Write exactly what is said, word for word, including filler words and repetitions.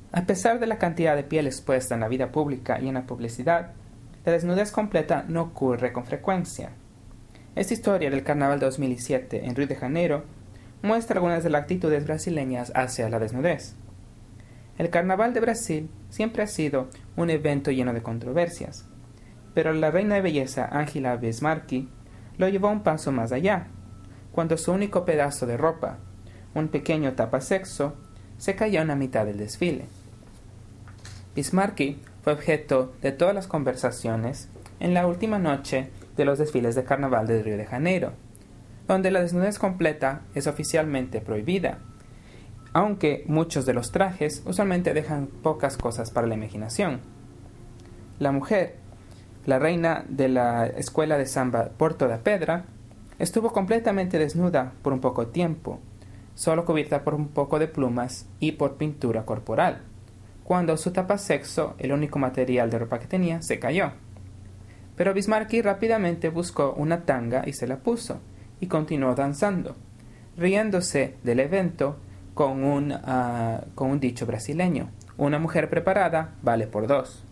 A pesar de la cantidad de piel expuesta en la vida pública y en la publicidad, la desnudez completa no ocurre con frecuencia. Esta historia del Carnaval de dos mil siete en Río de Janeiro muestra algunas de las actitudes brasileñas hacia la desnudez. El Carnaval de Brasil siempre ha sido un evento lleno de controversias, pero la reina de belleza Angela Bismarck lo llevó un paso más allá, cuando su único pedazo de ropa, un pequeño tapasexo, se cayó en la mitad del desfile. Bismarck fue objeto de todas las conversaciones en la última noche de los desfiles de Carnaval de Río de Janeiro, donde la desnudez completa es oficialmente prohibida, aunque muchos de los trajes usualmente dejan pocas cosas para la imaginación. La mujer, la reina de la escuela de samba Porto da Pedra, estuvo completamente desnuda por un poco tiempo, solo cubierta por un poco de plumas y por pintura corporal, cuando su tapasexo, el único material de ropa que tenía, se cayó. Pero Bismarck rápidamente buscó una tanga y se la puso, y continuó danzando, riéndose del evento con un, uh, con un dicho brasileño: una mujer preparada vale por dos.